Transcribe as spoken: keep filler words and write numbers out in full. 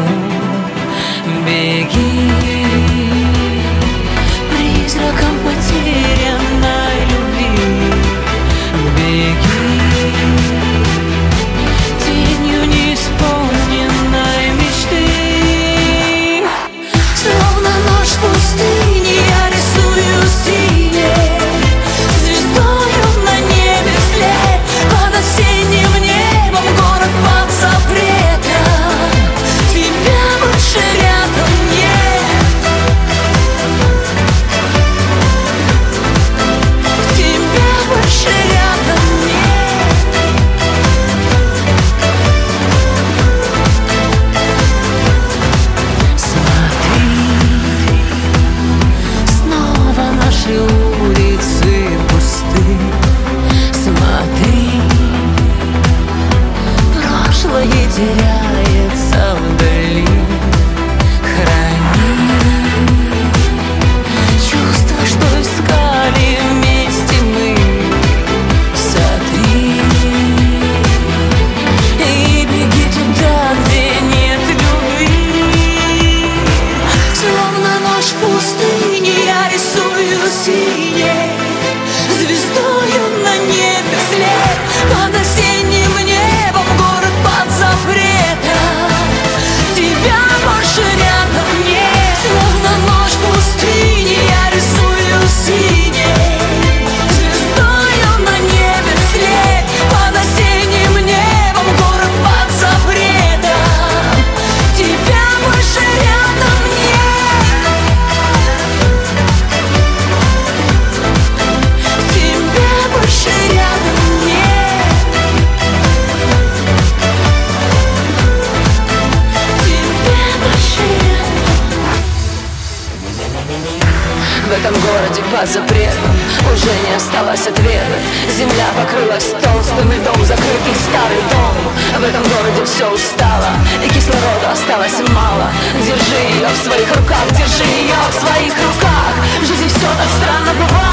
Беги, призраком потерянной любви. Беги, тенью неисполненной мечты. Словно ночь в пустыне я рисую синей звездою на небе след. Под осенним небом город под запретом. Тебя больше рядом нет. Тебя больше рядом нет. Смотри, снова наши улицы пусты. Смотри, прошлое теряется вдали. Храни чувства, что искали вместе мы. Сотри и беги туда, где нет любви. Словно ночь в пустыне я рисую синей звездою на небе след. Под осенним небом город под запретом. Тебя больше рядом нет. Словно ночь в пустыне я рисую синей звездою на небе след. Под осенним небом город под запретом. Тебя больше рядом нет. Тебя больше рядом нет. Тебя больше рядом. В этом городе под запретом уже не осталось ответа. Земля покрылась толстым льдом, закрытый старый дом. В этом городе все устало, и кислорода осталось мало. Держи ее в своих руках, держи ее в своих руках. В жизни все так странно бывает.